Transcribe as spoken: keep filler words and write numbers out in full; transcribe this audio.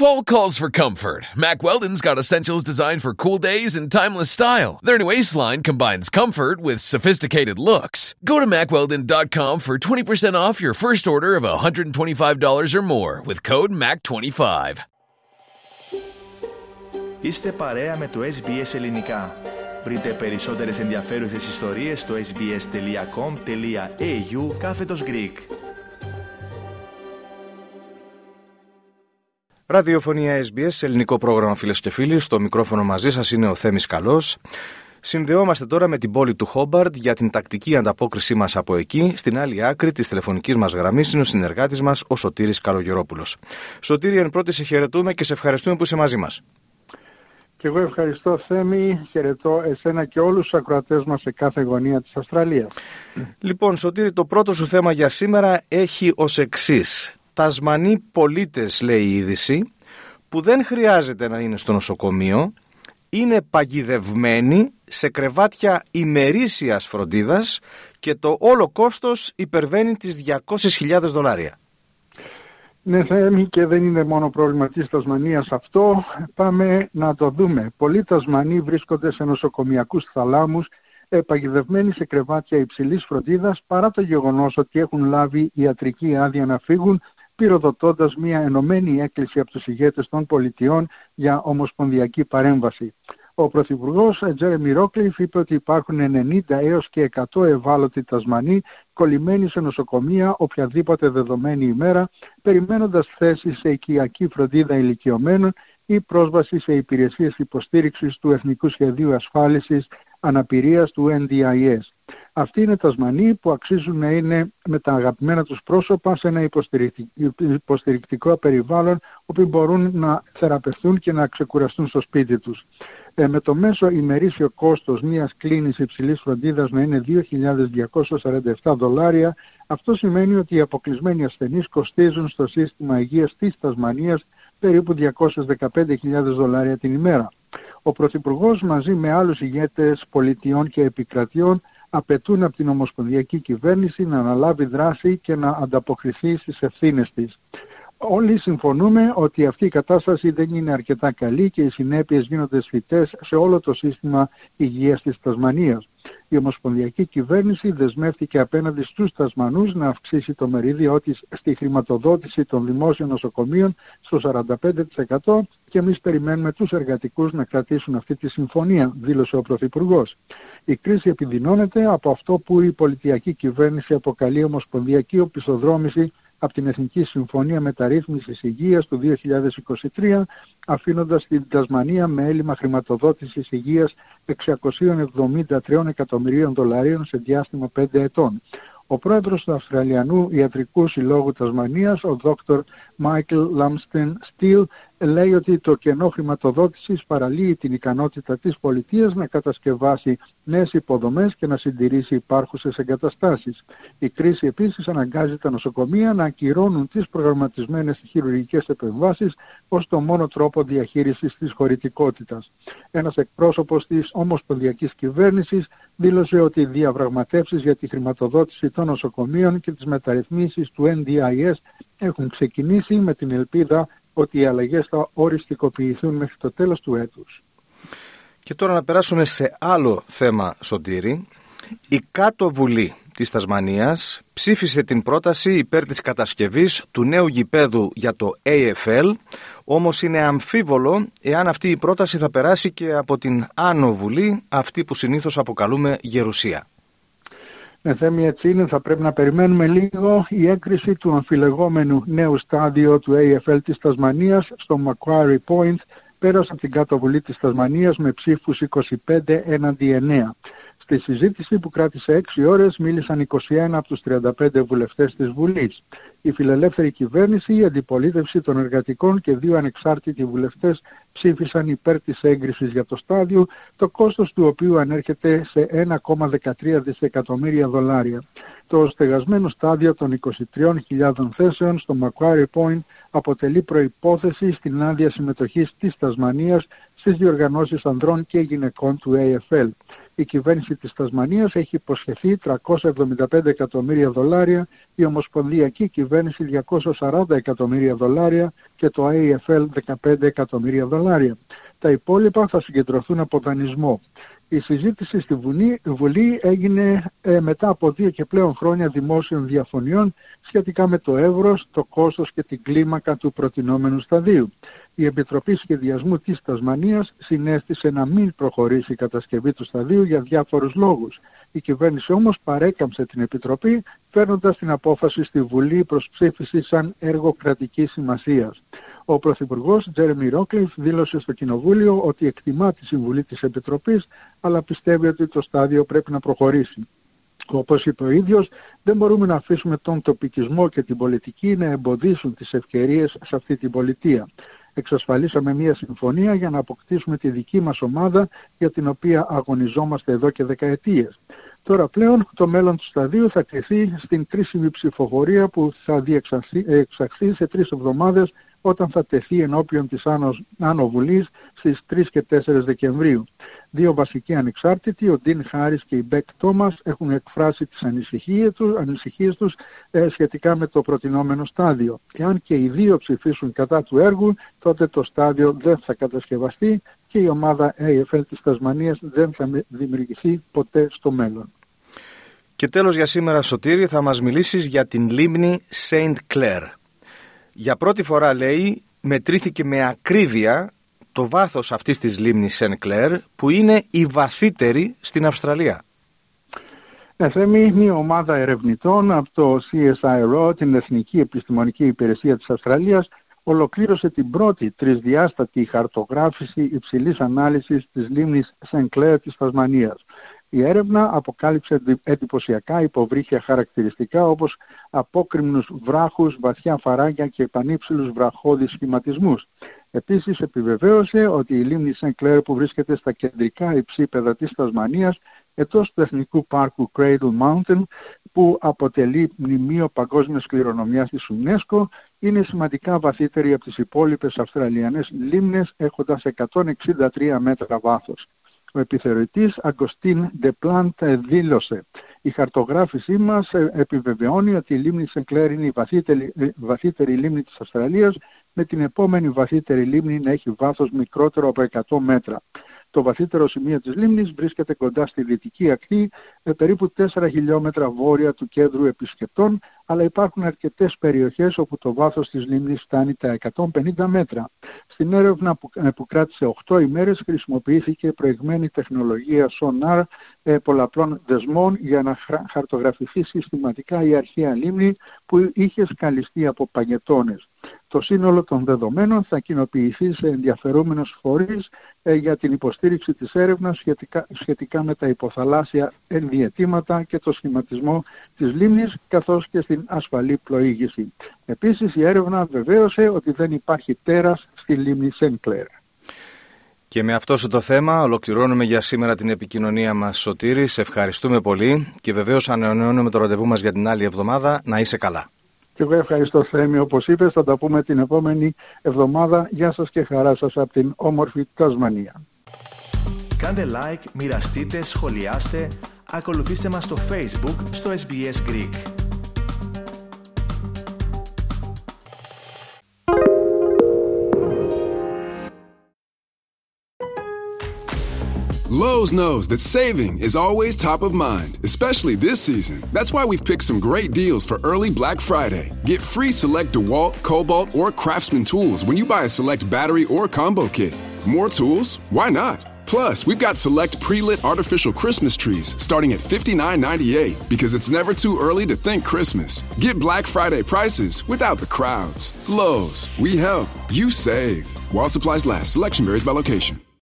Fall calls for comfort. Mack Weldon's got essentials designed for cool days and timeless style. Their new Ace line combines comfort with sophisticated looks. Go to mack weldon dot com for twenty percent off your first order of one hundred twenty-five dollars or more with code mac twenty-five. Είστε παρέα με το ες μπι ες Ελληνικά. Βρείτε περισσότερες ενδιαφέρουσες ιστορίες στο sbs.com.au κάθετος Greek. Ραδιοφωνία ες μπι ες, ελληνικό πρόγραμμα, φίλες και φίλοι. Στο μικρόφωνο μαζί σας είναι ο Θέμης Καλός. Συνδεόμαστε τώρα με την πόλη του Χόμπαρντ για την τακτική ανταπόκρισή μας από εκεί. Στην άλλη άκρη της τηλεφωνικής μας γραμμής είναι ο συνεργάτης μας, ο Σωτήρης Καλογερόπουλος. Σωτήρη, εν πρώτη σε χαιρετούμε και σε ευχαριστούμε που είσαι μαζί μας. Και εγώ ευχαριστώ, Θέμη. Χαιρετώ εσένα και όλους τους ακροατές μας σε κάθε γωνία της Αυστραλίας. Λοιπόν, Σωτήρη, το πρώτο σου θέμα για σήμερα έχει ως εξής. Τασμανοί πολίτες, λέει η είδηση, που δεν χρειάζεται να είναι στο νοσοκομείο, είναι παγιδευμένοι σε κρεβάτια ημερήσιας φροντίδας και το όλο κόστος υπερβαίνει τις διακόσιες χιλιάδες δολάρια. Ναι, Θέμη, και δεν είναι μόνο πρόβλημα της Τασμανίας αυτό. Πάμε να το δούμε. Πολλοί Τασμανοί βρίσκονται σε νοσοκομιακούς θαλάμους, παγιδευμένοι σε κρεβάτια υψηλής φροντίδας, παρά το γεγονός ότι έχουν λάβει ιατρική άδεια να φύγουν, πυροδοτώντας μια ενωμένη έκκληση από τους ηγέτες των πολιτιών για ομοσπονδιακή παρέμβαση. Ο Πρωθυπουργός Τζέρεμι Ρόκλιφ είπε ότι υπάρχουν ενενήντα έως και εκατό ευάλωτοι Τασμανοί κολλημένοι σε νοσοκομεία οποιαδήποτε δεδομένη ημέρα, περιμένοντας θέσεις σε οικιακή φροντίδα ηλικιωμένων ή πρόσβαση σε υπηρεσίες υποστήριξης του Εθνικού Σχεδίου Ασφάλισης Αναπηρίας του εν ντι άι ες. Αυτοί είναι Τασμανοί που αξίζουν να είναι με τα αγαπημένα τους πρόσωπα σε ένα υποστηρικτικό περιβάλλον όπου μπορούν να θεραπευτούν και να ξεκουραστούν στο σπίτι τους. Ε, με το μέσο ημερήσιο κόστος μιας κλίνης υψηλής φροντίδας να είναι δύο χιλιάδες διακόσια σαράντα επτά δολάρια, αυτό σημαίνει ότι οι αποκλεισμένοι ασθενείς κοστίζουν στο σύστημα υγείας της Τασμανίας περίπου διακόσιες δεκαπέντε χιλιάδες δολάρια την ημέρα. Ο Πρωθυπουργός μαζί με άλλους ηγέτες πολιτιών και επικρατιών απαιτούν από την Ομοσπονδιακή Κυβέρνηση να αναλάβει δράση και να ανταποκριθεί στις ευθύνες της. Όλοι συμφωνούμε ότι αυτή η κατάσταση δεν είναι αρκετά καλή και οι συνέπειες γίνονται αισθητές σε όλο το σύστημα υγείας της Τασμανίας. Η Ομοσπονδιακή Κυβέρνηση δεσμεύτηκε απέναντι στους Τασμανούς να αυξήσει το μερίδιο της στη χρηματοδότηση των δημόσιων νοσοκομείων στο σαράντα πέντε τοις εκατό και εμείς περιμένουμε τους εργατικούς να κρατήσουν αυτή τη συμφωνία, δήλωσε ο Πρωθυπουργός. Η κρίση επιδεινώνεται από αυτό που η πολιτιακή κυβέρνηση αποκαλεί ομοσπονδιακή οπισθοδρόμηση από την Εθνική Συμφωνία Μεταρρύθμισης Υγείας του δύο χιλιάδες είκοσι τρία, αφήνοντας την Τασμανία με έλλειμμα χρηματοδότησης υγείας εξακόσια εβδομήντα τρία εκατομμυρίων δολαρίων σε διάστημα πέντε ετών. Ο πρόεδρος του Αυστραλιανού Ιατρικού Συλλόγου Τασμανίας, ο δόκτωρ Μάικλ Λάμστεν Στιλ, λέει ότι το κενό χρηματοδότησης παραλύει την ικανότητα της πολιτείας να κατασκευάσει νέες υποδομές και να συντηρήσει υπάρχουσες εγκαταστάσεις. Η κρίση επίσης αναγκάζει τα νοσοκομεία να ακυρώνουν τις προγραμματισμένες χειρουργικές επεμβάσεις ως το μόνο τρόπο διαχείρισης της χωρητικότητας. Ένας εκπρόσωπος της Ομοσπονδιακής Κυβέρνησης δήλωσε ότι οι διαπραγματεύσεις για τη χρηματοδότηση των νοσοκομείων και τις μεταρρυθμίσεις του εν ντι άι ες έχουν ξεκινήσει με την ελπίδα ότι οι αλλαγές θα οριστικοποιηθούν μέχρι το τέλος του έτους. Και τώρα να περάσουμε σε άλλο θέμα, Σωτήρη. Η Κάτω Βουλή της Τασμανίας ψήφισε την πρόταση υπέρ της κατασκευής του νέου γηπέδου για το έι εφ ελ, όμως είναι αμφίβολο εάν αυτή η πρόταση θα περάσει και από την Άνω Βουλή, αυτή που συνήθως αποκαλούμε Γερουσία. Ναι, Θέμη, έτσι είναι. Θα πρέπει να περιμένουμε λίγο. Η έγκριση του αμφιλεγόμενου νέου στάδιο του έι εφ ελ της Τασμανίας στο Macquarie Point πέρασε από την Κάτω Βουλή της Τασμανίας με ψήφους είκοσι πέντε έναντι εννέα. Στη συζήτηση που κράτησε έξι ώρες μίλησαν είκοσι ένα από τους τριάντα πέντε βουλευτές της Βουλής. Η φιλελεύθερη κυβέρνηση, η αντιπολίτευση των εργατικών και δύο ανεξάρτητοι βουλευτές ψήφισαν υπέρ της έγκρισης για το στάδιο, το κόστος του οποίου ανέρχεται σε ένα κόμμα δεκατρία δισεκατομμύρια δολάρια. Το στεγασμένο στάδιο των είκοσι τριών χιλιάδων θέσεων στο Macquarie Point αποτελεί προϋπόθεση στην άδεια συμμετοχής της Τασμανίας στις διοργανώσεις ανδρών και γυναικών του έι εφ ελ. Η κυβέρνηση της Τασμανίας έχει υποσχεθεί τριακόσια εβδομήντα πέντε εκατομμύρια δολάρια, η Ομοσπονδιακή Κυβέρνηση κυβέρνηση διακόσια σαράντα εκατομμύρια δολάρια και το έι εφ ελ δεκαπέντε εκατομμύρια δολάρια. Τα υπόλοιπα θα συγκεντρωθούν από δανεισμό. Η συζήτηση στη Βουλή, Βουλή έγινε ε, μετά από δύο και πλέον χρόνια δημόσιων διαφωνιών σχετικά με το εύρος, το κόστος και την κλίμακα του προτινόμενου σταδίου. Η Επιτροπή Σχεδιασμού της Τασμανίας συνέστησε να μην προχωρήσει η κατασκευή του σταδίου για διάφορους λόγους. Η κυβέρνηση όμως παρέκαμψε την Επιτροπή, φέρνοντας την απόφαση στη Βουλή προς ψήφιση σαν έργο κρατικής σημασίας. Ο Πρωθυπουργός Τζέρεμι Ρόκλιφ δήλωσε στο Κοινοβούλιο ότι εκτιμά τη συμβουλή της Επιτροπής, αλλά πιστεύει ότι το στάδιο πρέπει να προχωρήσει. Όπως είπε ο ίδιος, δεν μπορούμε να αφήσουμε τον τοπικισμό και την πολιτική να εμποδίσουν τις ευκαιρίες σε αυτή την πολιτεία. Εξασφαλίσαμε μια συμφωνία για να αποκτήσουμε τη δική μας ομάδα για την οποία αγωνιζόμαστε εδώ και δεκαετίες. Τώρα πλέον το μέλλον του σταδίου θα κριθεί στην κρίσιμη ψηφοφορία που θα διεξαχθεί σε τρεις εβδομάδες όταν θα τεθεί ενώπιον της Άνω, Άνω Βουλής στις τρεις και τέσσερις Δεκεμβρίου. Δύο βασικοί ανεξάρτητοι, ο Ντίν Χάρις και η Μπεκ Τόμας, έχουν εκφράσει τις ανησυχίες τους, ανησυχίες τους ε, σχετικά με το προτινόμενο στάδιο. Εάν και οι δύο ψηφίσουν κατά του έργου, τότε το στάδιο δεν θα κατασκευαστεί και η ομάδα έι εφ ελ της Τασμανίας δεν θα δημιουργηθεί ποτέ στο μέλλον. Και τέλος για σήμερα, Σωτήρη, θα μας μιλήσεις για την λίμνη Σέιντ Κλέρ. Για πρώτη φορά, λέει, μετρήθηκε με ακρίβεια το βάθος αυτής της λίμνης Σέιντ Κλέρ, που είναι η βαθύτερη στην Αυστραλία. Ναι, Θέμη, μια ομάδα ερευνητών από το σι ες άι αρ ο, την Εθνική Επιστημονική Υπηρεσία της Αυστραλίας, ολοκλήρωσε την πρώτη τρισδιάστατη χαρτογράφηση υψηλής ανάλυσης της λίμνης Σέιντ Κλέρ της Τασμανίας. Η έρευνα αποκάλυψε εντυπωσιακά υποβρύχια χαρακτηριστικά όπως απόκρημνους βράχους, βαθιά φαράγγια και πανύψηλους βραχώδεις σχηματισμούς. Επίσης επιβεβαίωσε ότι η λίμνη Σέιντ Κλέρ, που βρίσκεται στα κεντρικά υψίπεδα της Τασμανίας, εκτός του Εθνικού Πάρκου Cradle Mountain, που αποτελεί μνημείο παγκόσμιας κληρονομιάς της UNESCO, είναι σημαντικά βαθύτερη από τις υπόλοιπες Αυστραλιανές λίμνες, έχοντας εκατόν εξήντα τρία μέτρα βάθος. Ο επιθεωρητής Αγκοστίν Ντεπλάντ δήλωσε: «Η χαρτογράφησή μας επιβεβαιώνει ότι η λίμνη Σέιντ Κλέρ είναι η βαθύτερη, βαθύτερη λίμνη της Αυστραλίας, με την επόμενη βαθύτερη λίμνη να έχει βάθος μικρότερο από εκατό μέτρα. Το βαθύτερο σημείο της λίμνης βρίσκεται κοντά στη δυτική ακτή, περίπου τέσσερα χιλιόμετρα βόρεια του κέντρου επισκεπτών, αλλά υπάρχουν αρκετές περιοχές όπου το βάθος της λίμνης φτάνει τα εκατόν πενήντα μέτρα. Στην έρευνα που, που κράτησε οκτώ ημέρες χρησιμοποιήθηκε προηγμένη τεχνολογία σονάρ ε, πολλαπλών δεσμών για να χαρτογραφηθεί συστηματικά η αρχαία λίμνη που είχε σκαλιστεί από παγετώνες. Το σύνολο των δεδομένων θα κοινοποιηθεί σε ενδιαφερόμενους φορείς ε, για την υποστήριξη της έρευνας σχετικά, σχετικά με τα υποθαλάσσια ενδιαιτήματα και το σχηματισμό της λίμνης, καθώς και στην ασφαλή πλοήγηση. Επίσης, η έρευνα βεβαίωσε ότι δεν υπάρχει τέρας στη λίμνη Σέιντ Κλέρ. Και με αυτό το θέμα ολοκληρώνουμε για σήμερα την επικοινωνία μας, Σωτήρη. Σε ευχαριστούμε πολύ και βεβαίως ανανεώνουμε το ραντεβού μας για την άλλη εβδομάδα. Να είσαι καλά. Και εγώ ευχαριστώ, Θέμη. Όπως είπες, θα τα πούμε την επόμενη εβδομάδα. Γεια σας και χαρά σας από την όμορφη Τασμανία. Κάντε like, μοιραστείτε, σχολιάστε, ακολουθήστε μας στο Facebook, στο ες μπι ες Greek. Lowe's knows that saving is always top of mind, especially this season. That's why we've picked some great deals for early Black Friday. Get free select DeWalt, Cobalt, or Craftsman tools when you buy a select battery or combo kit. More tools? Why not? Plus, we've got select pre-lit artificial Christmas trees starting at fifty-nine ninety-eight because it's never too early to think Christmas. Get Black Friday prices without the crowds. Lowe's, we help, you save. While supplies last, selection varies by location.